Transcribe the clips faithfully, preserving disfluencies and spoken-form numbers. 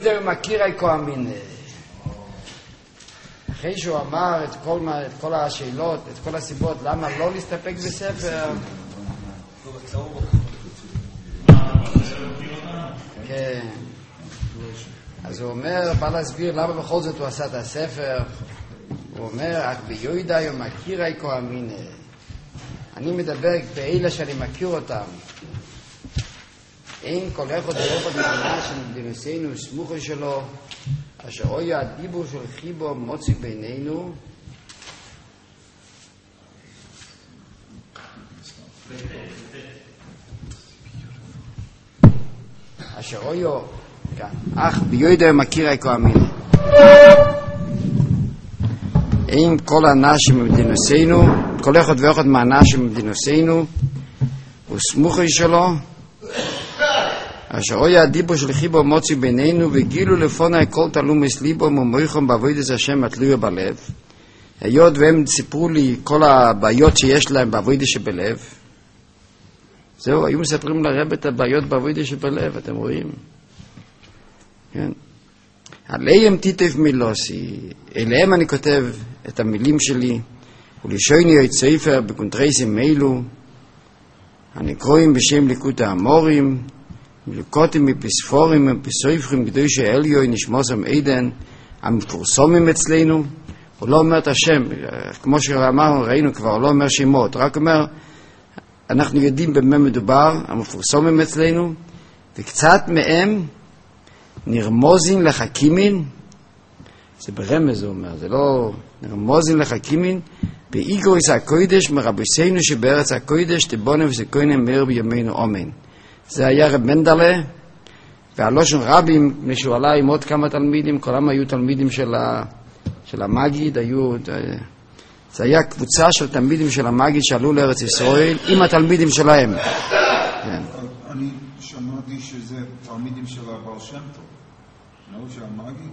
ביודע ומכירי כהאמין. אחרי שהוא אמר את כל, את כל השאלות, את כל הסיבות, למה לא להסתפק בספר? כן. אז הוא אומר, בא להסביר למה בכל זאת הוא עשה את הספר. הוא אומר, אך ביודע ומכירי כהאמין. אני מדבר באלה שאני מכיר אותם. אין כל אחד ואחד מדינה שמדינוסינו סמוכו שלו, אשר אוי הדיבור של חיבו מוציא בינינו. אשר אוי אך ביודע ומכירי כהאמין. אין כל האנשים במדינוסינו, כל אחד ואחד מהאנשים במדינוסינו וסמוכו שלו, אשר אוי הדיבור של חיבו מוציא בינינו, וגילו לפוני כל תלומס ליבו ומויכם בעבודת השם התלויה בלב. היות והם סיפרו לי כל הבעיות שיש להם בעבודת שבלב, זהו, היו מספרים לרב את הבעיות בעבודת שבלב, אתם רואים? כן. עליהם תיטב מילוסי, אליהם אני כותב את המילים שלי, ולשוני את ספר בקונטרייסים אלו, הנקרואים בשם ליקוט האמורים, מלקוטים מפספורים מפסויפרים קדושי אליוי נשמוסם עדן המפורסומים אצלנו. הוא לא אומר את השם, כמו שאמרנו, ראינו כבר, הוא לא אומר שמות, רק אומר אנחנו יודעים במה מדובר, המפורסומים אצלנו, וקצת מהם נרמוזים לחכימין, זה ברמז הוא אומר, זה לא נרמוזים לחכימין, באיגויס הקוידש מרביסינו שבארץ הקוידש תבונם וסקוינם מאיר בימינו אומן. זה היה רב מנדלה, והלושן רבים, משהו עלה עם עוד כמה תלמידים, כולם היו תלמידים של, ה, של המגיד, היו, זה היה קבוצה של תלמידים של המגיד שעלו לארץ ישראל, עם התלמידים שלהם. כן. אני שמעתי שזה תלמידים של הבעל שם טוב, לא של המגיד?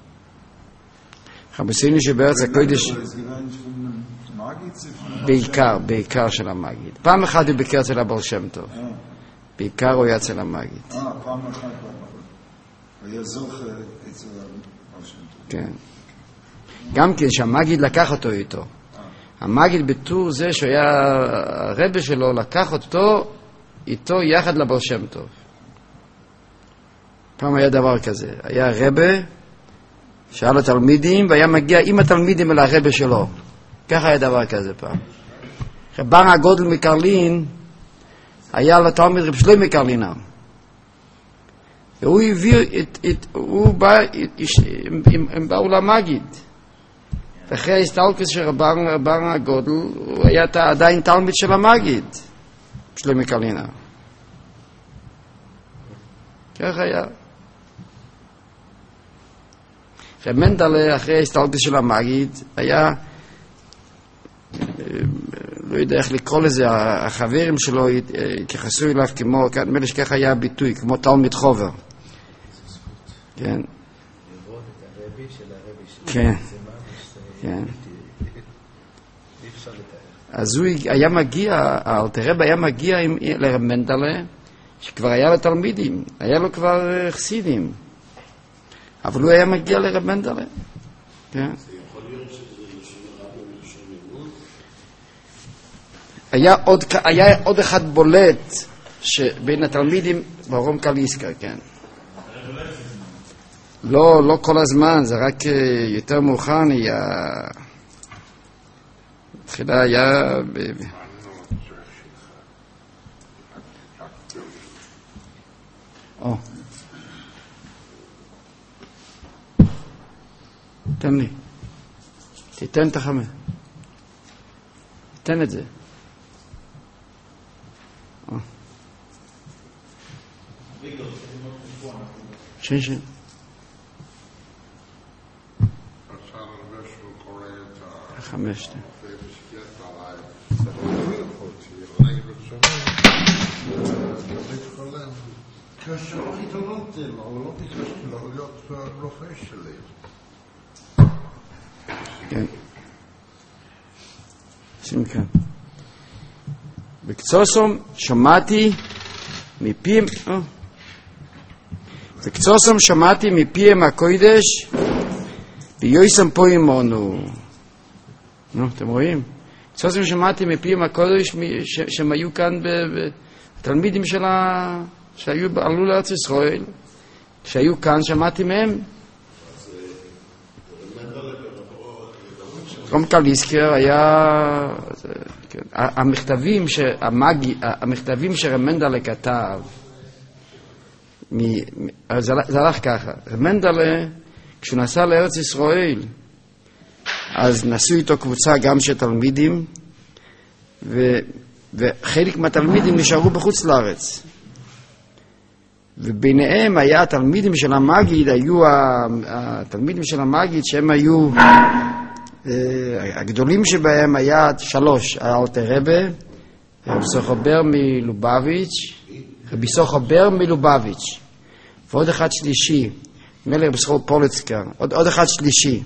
חבסינו שבארץ הקודש, בעיקר, בעיקר של המגיד. פעם אחת הוא ביקר אצל הבעל שם טוב. בעיקר הוא היה אצל המגיד. אה, פעם אחת היה זוך אצל הבעל שם טוב. כן. גם כן שהמגיד לקח אותו איתו. המגיד בתור זה שהיה הרבא שלו לקח אותו איתו יחד לבעל שם טוב. פעם היה דבר כזה. היה רבא שאל התלמידים והיה מגיע עם התלמידים אל הרבא שלו. ככה היה דבר כזה פעם. רבן הגודל מקרלין היה לתלמיד רב שלמה קרלינר. והוא הביא את, את, הוא בא, הם, הם, הם באו למגיד. ואחרי ההסתלקות של רבן, רבן הגודל, הוא היה עדיין תלמיד של המגיד, שלמה קרלינר. ככה היה. רב מנדלה, אחרי ההסתלקות של המגיד, היה, לא יודע איך לקרוא לזה, החברים שלו התייחסו אליו כמו, נדמה לי שככה היה הביטוי, כמו תלמיד חובר. כן. כן. כן. אז הוא היה מגיע, האלתר היה מגיע לרב מנדלה, שכבר היה לו תלמידים, היה לו כבר חסידים. אבל הוא היה מגיע לרב מנדלה. כן. היה עוד, היה עוד אחד בולט שבין התלמידים ברום קליסקה, כן. לא, לא כל הזמן, זה רק יותר מאוחר היה, תחילה היה ב... או. תן לי. תיתן את החמש. תן את זה. כן, כן. חמש. כאשר התעלמתם, אבל לא ביקשתי לו להיות רופא שלי. כן. שים כאן. בקצוסום שמעתי מפיהם, וקצוסם שמעתי מפיהם הקודש ויועסם פה עמנו. נו, אתם רואים? קצוסם שמעתי מפיהם הקודש שהם היו כאן בתלמידים שהיו עלו לארץ ישראל, שהיו כאן, שמעתי מהם. רום קליסקר היה, המכתבים המכתבים שרמנדלה כתב, זה הלך ככה. רמנדלה, כשהוא נסע לארץ ישראל, אז נסעו איתו קבוצה גם של תלמידים, וחלק מהתלמידים נשארו בחוץ לארץ. וביניהם היה התלמידים של המגיד, היו התלמידים של המגיד שהם היו, הגדולים שבהם היה שלוש, האלטר רבה, רבי סוחובר מלובביץ', רבי סוחובר מלובביץ', ועוד אחד שלישי, מלך בסחור פולצקר, עוד, עוד אחד שלישי.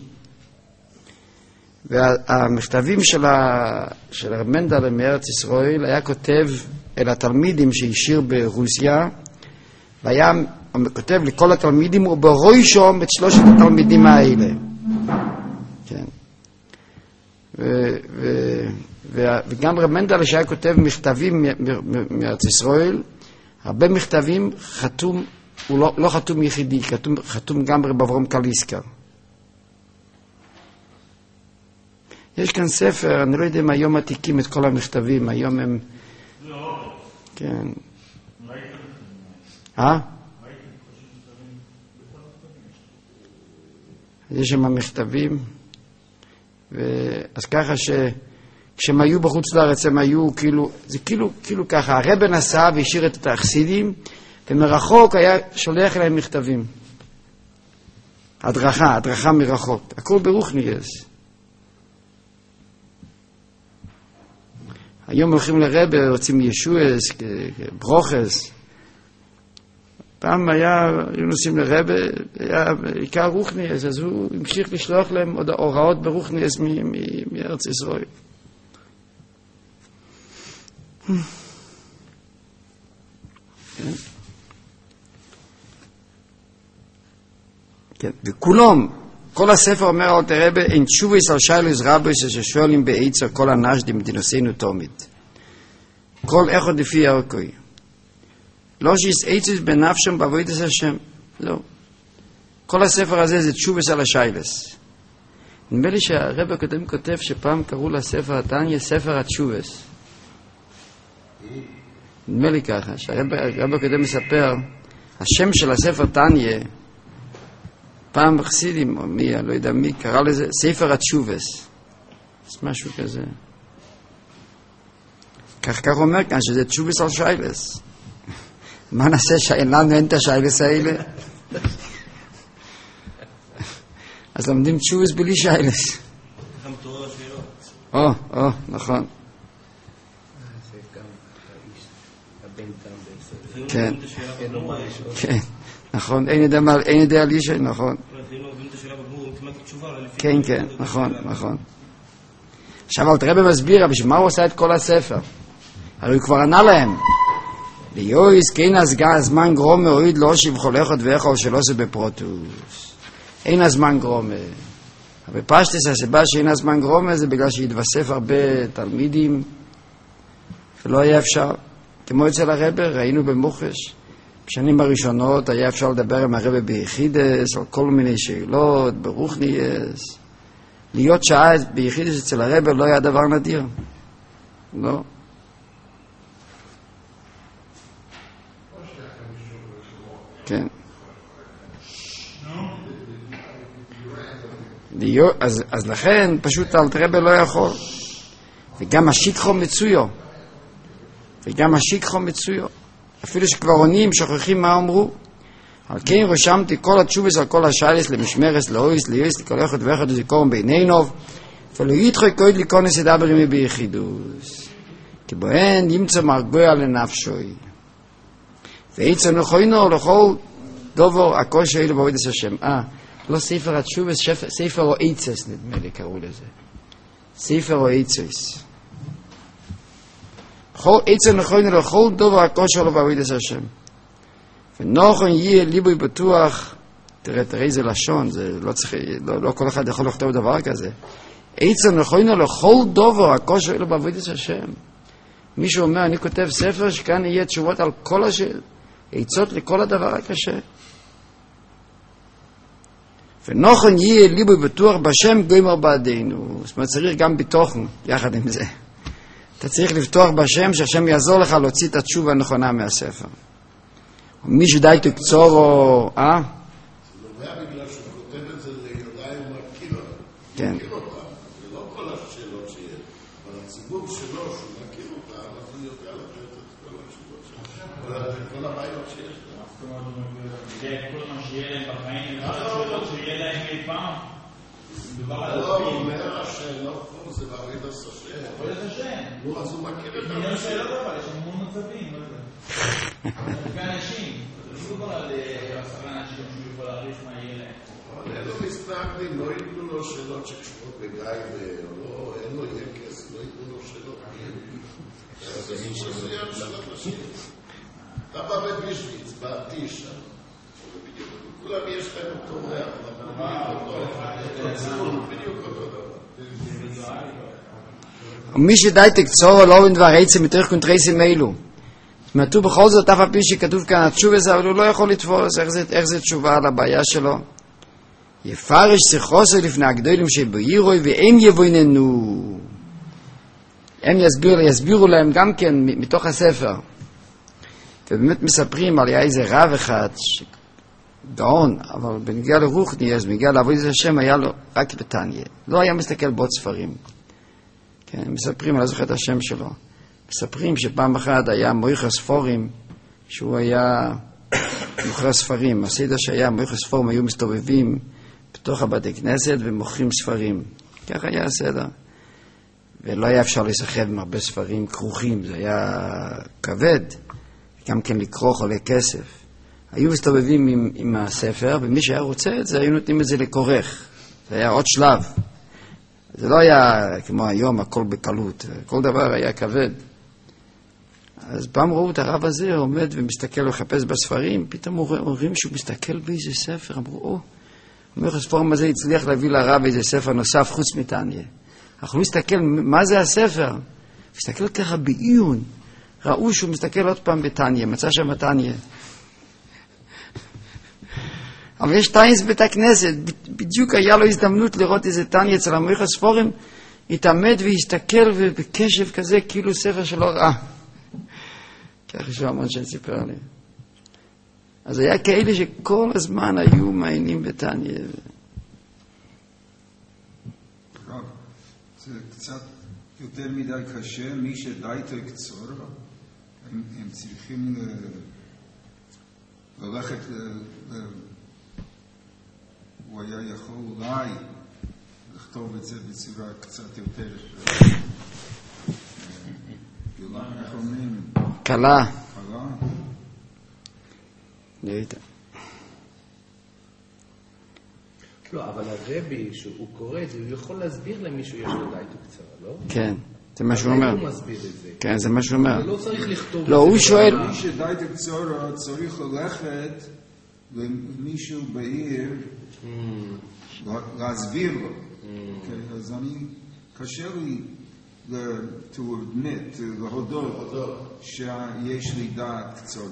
והמכתבים של, ה, של רמנדלה מארץ ישראל היה כותב אל התלמידים שהשאיר ברוסיה, והיה כותב לכל התלמידים ובראשם את שלושת התלמידים האלה. כן. ו, ו, ו, וגם רמנדלה שהיה כותב מכתבים מארץ ישראל, הרבה מכתבים חתום, הוא לא, לא חתום יחידי, חתום, חתום גם רב אברהם קליסקר. יש כאן ספר, אני לא יודע אם היום עתיקים את כל המכתבים, היום הם... לא. כן. אה? יש שם מכתבים, אז ככה שכשהם היו בחוץ לארץ הם היו כאילו, זה כאילו, כאילו ככה, הרב נסע והשאיר את החסידים, ומרחוק היה שולח להם מכתבים. הדרכה, הדרכה מרחוק, הכל ברוחניאס. היום הולכים לרב, רוצים ישועס, ברוכס. פעם היה, היו נוסעים לרב, היה עיקר רוחניאס, אז הוא המשיך לשלוח להם עוד הוראות ברוחניאס מארץ ישראל. כן. כן, וכולם, כל הספר אומר על תרבה, אין תשובס על שיילוס רבוס ששואלים בעצר כל הנשדים דינוסינו תומית. כל אחד לפי ערכוי. לא שיש עצס בנפשם בעבודת השם. לא. כל הספר הזה זה תשובס על השיילוס. נדמה לי שהרב הקודם כותב שפעם קראו לספר התניא ספר התשובס. נדמה לי ככה, שהרב הקודם מספר, השם של הספר תניא, פעם בחסידים, או מי, לא יודע מי, קרא לזה ספר התשובס. זה משהו כזה. כך כך אומר כאן, שזה תשובס על שיילס. מה נעשה שאין לנו, אין את השיילס האלה? אז לומדים תשובס בלי שיילס. גם תורה שאלות. או, או, נכון. כן, כן, נכון, אין ידע על אישה, נכון. כן, כן, נכון, נכון. עכשיו, תראה במסביר, בשביל מה הוא עושה את כל הספר? הרי הוא כבר ענה להם. ליועס, כן הזמן גרומה, הוריד לא שבכל אחד ואחד שלא זה בפרוטוס. אין הזמן גרומה. אבל פשטס, הסיבה שאין הזמן גרומה זה בגלל שהתווסף הרבה תלמידים, ולא היה אפשר. כמו אצל הרב, ראינו במוחש. בשנים הראשונות היה אפשר לדבר עם הרב ביחידס, על כל מיני שאלות, ברוחניאס. להיות שעה ביחידס אצל הרב לא היה דבר נדיר. לא. כן. אז, אז לכן פשוט אלתר רבי לא יכול. וגם השיקחו מצויו. וגם השיקחו מצויו. אפילו שכבר עונים, שוכחים מה אמרו. על כן רשמתי כל התשובס על כל השיילס למשמרס, לאויס, ליועס, לכל אחד ואחד וזיכרון בעינינוב, ולא יתחוי קויד לקונס ידבר עמי ביחידוס. כי בהן ימצא מרגוע לנפשוי. ויצא נכוינו לכל דובר הכל שאילו בעבודת השם. אה, לא ספר התשובס, ספר או עצס נדמה לי קראו לזה. ספר או עצס. כל עצם נכוינו לכל דובר הכל שאילו בעבודת השם. ונוכן יהיה ליבוי בטוח, תראה, תראה איזה לשון, זה לא צריך, לא, לא כל אחד יכול לכתוב דבר כזה. עצה נכונו לכל דובר, הכושר אלו בעבודת השם. מישהו אומר, אני כותב ספר שכאן יהיה תשובות על כל השאלות, עצות לכל הדבר הקשה. ונוכן יהיה ליבוי בטוח בשם גוימר בעדינו. זאת אומרת, צריך גם בתוכן, יחד עם זה. אתה צריך לפתוח בשם, שהשם יעזור לך להוציא את התשובה הנכונה מהספר. מי שדי תקצור או... אה? זה נובע בגלל שהוא כותב את זה ליודעי ומכיר אותם. כן. מכיר אותם, זה לא כל השאלות שיש. אבל הציבור שלו, שהוא מכיר אותם, אז הוא יודע לתת את כל התשובות שלו. כל הבעיות שיש לה. זה כל מה שיהיה להם בחיים, השאלות שיהיה להם אי פעם. לא, הוא אומר השאלות פה, זה בעבודת השם. בעבודת השם. נו, אז הוא מכיר את יש שאלות אבל, יש המון מצבים, לא יודע. ואנשים, לא מדובר על עשרה אנשים שהוא יכול להריץ מה יהיה להם. אבל אלו מסתכלים, לא ייתנו לו שאלות שקשורות בגיא ולא, אין לו יהיה כסף, לא ייתנו לו שאלות. זה מסוים של אנשים. אתה בא בבישוויץ, בעתיש, כולם יש להם אותו ריח, בדיוק אותו דבר. ומי שדי תקצור לא בן דבר עצם מתוך קונטרסים אלו. זאת אומרת, הוא בכל זאת, אף על פי שכתוב כאן התשובה הזה, אבל הוא לא יכול לתפוס איך זה, איך זה תשובה על הבעיה שלו. יפרש שחוסר לפני הגדולים שבעירוי, והם יבויננו. הם יסביר, יסבירו להם גם כן מתוך הספר. ובאמת מספרים על איזה רב אחד, גאון, אבל בנגיע לרוחני, אז בנגיע לעבודת השם היה לו רק בתניא. לא היה מסתכל בעוד ספרים. כן, מספרים, אני לא זוכר את השם שלו. מספרים שפעם אחת היה מויך הספורים, שהוא היה מוכר ספרים. הסדר שהיה מויך הספורים היו מסתובבים בתוך הבתי כנסת ומוכרים ספרים. כך היה הסדר. ולא היה אפשר להיסחב עם הרבה ספרים כרוכים, זה היה כבד. גם כן לקרוא עולה כסף. היו מסתובבים עם, עם הספר, ומי שהיה רוצה את זה, היו נותנים את זה לכורך. זה היה עוד שלב. זה לא היה כמו היום, הכל בקלות. כל דבר היה כבד. אז פעם ראו את הרב הזה עומד ומסתכל ומחפש בספרים, פתאום אומרים שהוא מסתכל באיזה ספר, אמרו, או, אומר, הספורם הזה הצליח להביא לרב איזה ספר נוסף חוץ מתניא. אנחנו מסתכל, מה זה הספר? מסתכל ככה בעיון. ראו שהוא מסתכל עוד פעם בתניא, מצא שם תניא. אבל יש תניא בית הכנסת, בדיוק היה לו הזדמנות לראות איזה תניא אצל המויך הספורים, התעמד והסתכל ובקשב כזה, כאילו ספר שלא ראה. ככה שהוא המון שסיפר לי. אז היה כאלה שכל הזמן היו מעיינים בתניא. רב, זה קצת יותר מדי קשה, מי שדי תקצור, הם, הם צריכים ל... ללכת ל... ל... הוא היה יכול אולי לכתוב את זה בצורה קצת יותר איך אומרים? קלה. קלה? נראית. לא, אבל הרבי, שהוא קורא את זה, הוא יכול להסביר למישהו יש לו די תקצרה, לא? כן, זה מה שהוא אומר. הוא מסביר את זה. כן, זה מה שהוא אומר. לא צריך לכתוב. לא, הוא שואל... מי שדי תקצרה צריך ללכת למישהו בעיר להסביר לו. אז אני, קשה לי to admit, להודות שיש לי דעת קצרה.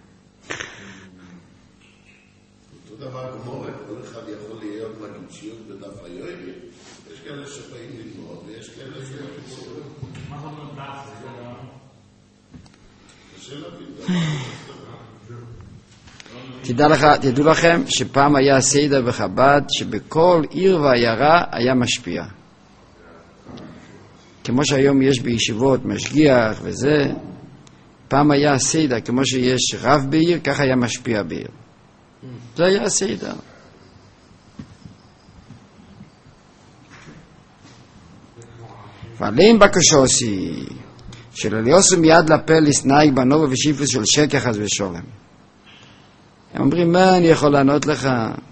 אותו דבר כמו, כל אחד יכול להיות מגישיות בדף היומי. יש כאלה שבאים ללמוד ויש כאלה שבאים. מה זאת אומרת דף? קשה להבין. תדע לך, תדעו לכם שפעם היה סדר בחב"ד שבכל עיר ועיירה היה משפיע. כמו שהיום יש בישיבות משגיח וזה, פעם היה סדר, כמו שיש רב בעיר, כך היה משפיע בעיר. זה היה סדר. ועליהם בקשוסי של אליוסו מיד לפה לסנאי בנובה ושיפוס של שקח אז ושולם. הם אומרים, מה אני יכול לענות לך?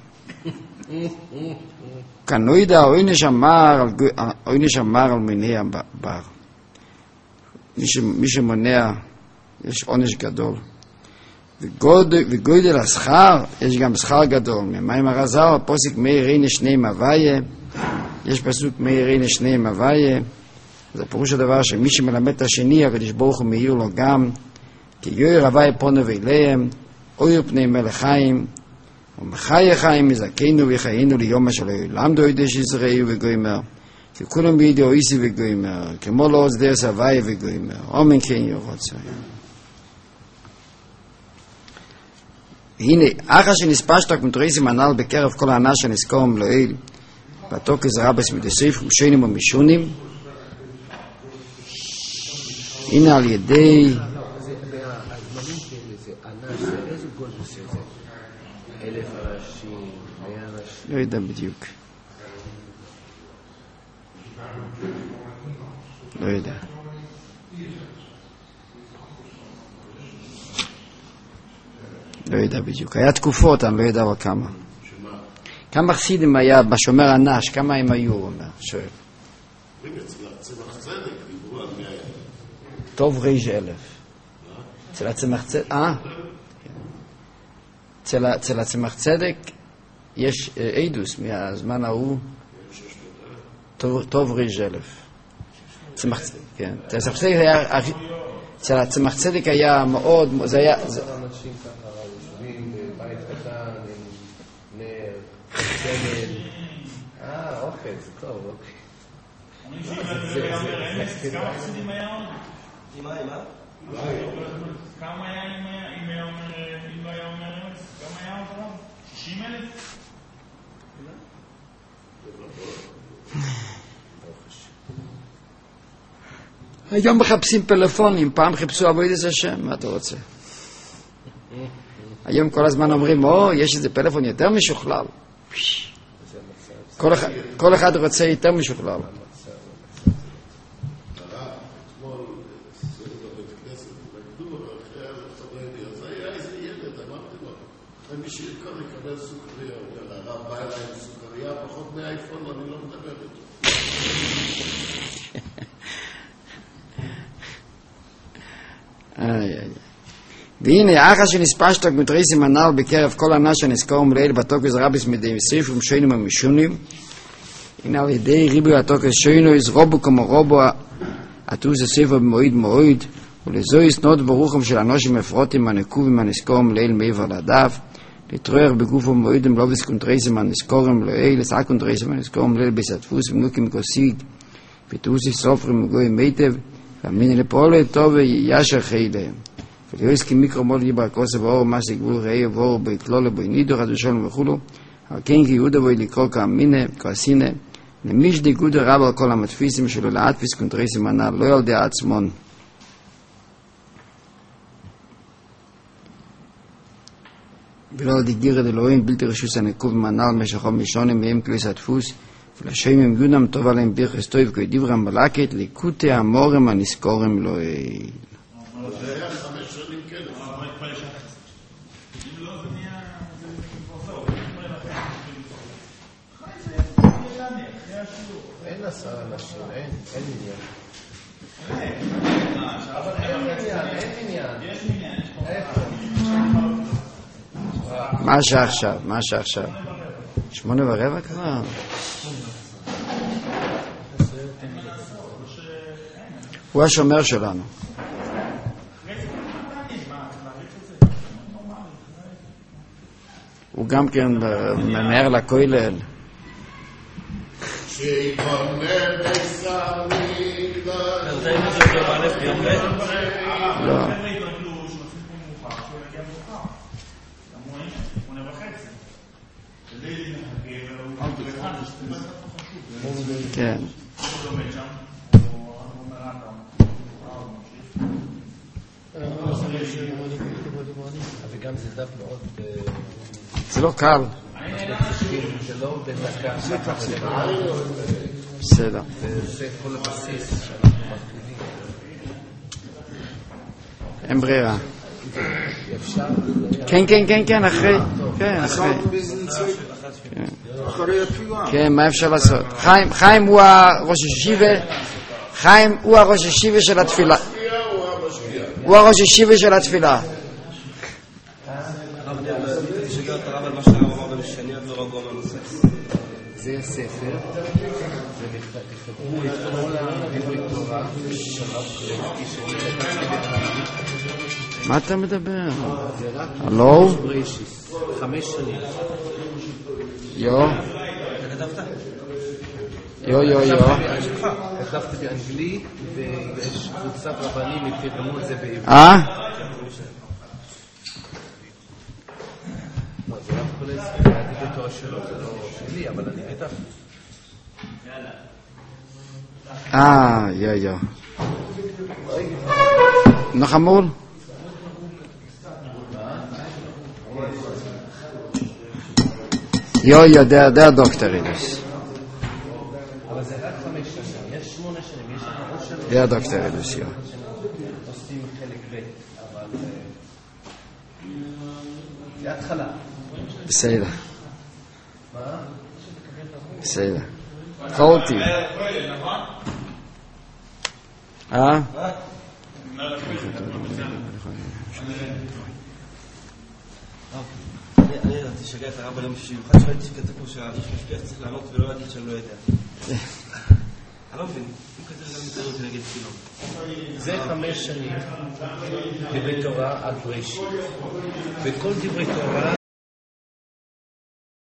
כנוידע, עונש אמר על מיני הבר. מי שמונע, יש עונש גדול. וגודל השכר, יש גם שכר גדול. ממים הרז"ל, הפוסק מאיר הנה שניהם הוויה, יש פסוק מאיר הנה שניהם הוויה, זה פירוש הדבר שמי שמלמד את השני, הקדוש ברוך הוא מאיר לו גם, כי יויר הוויה פונו ואליהם, אויר פני מלך חיים, ומחי חיים מזכנו וחיינו ליום שלו, למדו ידש ישראל וגוימר, כי כולם בידיו איסי וגוימר, כמו לא עוז דרס הוויה וגוימר, אמן כן ירוצה. הנה, אחר שנספשת כמתריסים הנ"ל בקרב כל האנש שנזכורם לאל, בתוקס רבס מדסריף ומשונים ומשונים, הנה על ידי... לא יודע בדיוק. לא יודע. לא יודע בדיוק. היה תקופות, אני לא יודע אבל כמה. כמה חסידים היה בשומר הנש, כמה הם היו, הוא אומר, שואל. טוב ריש אלף. אצל הצמח צדק, אה? אצל הצמח צדק יש עדוס מהזמן ההוא, טוב ריש אלף. צמח צדק, כן. אצל הצמח צדק היה מאוד, זה היה... אנשים ככה יושבים בבית קטן, עם נר, סמל. אה, אוכל, זה טוב, אוקיי. כמה חסידים היה עוד? עם מה, עם מה? כמה היה אם לא היה אומר אמס? כמה היה עוד רב? שישים אלף? היום מחפשים פלאפונים, פעם חיפשו עבודת השם, מה אתה רוצה? היום כל הזמן אומרים, או, יש איזה פלאפון יותר משוכלל. כל אחד, כל אחד רוצה יותר משוכלל. בשביל כל לקבל סוכריה, הרב בא אליי עם סוכריה, פחות מהאייפון, אני לא מדבר איתו. והנה, אחר שנספשת כמתריסים הנ"ל בקרב כל האנש שנזכורם לאל בתוקס רביס מדי מסריף ומשונים ומשונים, הנה על ידי ריבוי התוקס שוינויס רובו כמו רובו עטוס הספר במועיד מועיד, ולזוהי סנות ברוחם של אנושים מפרוטים הנקובים הנזכורם לאל מעבר לדף, לתרוח בגוף ומועידם לא בסקונטריסים הנזכורם לאל, לסקונטריסים הנזכורם לאל בסתפוס ומנוקים כוסיד, ותאוסי סופרים וגויים מיטב, ואמיני לפעול טוב וישר חילה. וליועס כמיקרו מול גיבר כוסף ואור מסי גבול ראי ואור בהתלולה בוי נידו חד ושולם וכולו, אבל כן כי יהודה בוי לקרוא כאמינה, כעסינה, למיש דיגודה רב על כל המתפיסים שלו לאטפיס קונטריסים הנ"ל, לא ילדי עצמון. ולא על דיגירת אלוהים בלתי רשוס הנקוב מנ"ל משכו משונים מהם כליס הדפוס, ולשם הם יודם טוב עליהם ביחס טוב כוי דברם בלקת, ליקוטי המורם הנזכורם לא אל. זה היה חמש שנים כן. אם לא, זה נהיה... זה כבר זהו. אין עשרה אנשים, אין, אין מניין. אבל אין מניין, אין מניין. יש מניין. מה שעכשיו, מה שעכשיו? שמונה ורבע כבר? הוא השומר שלנו. הוא גם כן ממהר לכולל. לא. כן. וגם זה דף מאוד... זה לא קל. זה לא בדקה. בסדר. זה כל הבסיס שאנחנו מתחילים. אין ברירה. אפשר? כן, כן, כן, כן, אחרי. כן, אחרי. אחרי התפילה. כן, מה אפשר לעשות? חיים, חיים הוא הראש הישיבה. חיים הוא הראש הישיבה של התפילה. הוא הראש הישיבה של התפילה. זה הספר, וחברו את כל הדברי תורה, מה אתה מדבר? זה רק הלו? בראשיס, חמש שנים. יו, אתה כתבת? יו, יו, יו. כתבתי באנגלית, ויש קבוצת רבנים תרגמו את זה בעברית. אה? לא, זה רק כל זה, זה הדברי תורה שלו, זה לא שלי, אבל אני כתבתי. אה, יו, יו. נחמול? יו, יו, דה, דה הדוקטור אילוס. אבל זה רק חמש שנים, יש שמונה שנים, יש ראש שנים. דה הדוקטור אילוס, יו. עושים חלק ב', אבל זה התחלה. בסדר. בסדר. חולתי. אה? אני ידעתי שגע את הרב עליהם שבמיוחד שראיתי שכתב פה שהאיש משפיח צריך לענות ולא להגיד שאני לא יודע. אני לא מבין, אם כתב גם יותר אותי נגד תפילו. זה חמש שנים דברי תורה על בראשית. בכל דברי תורה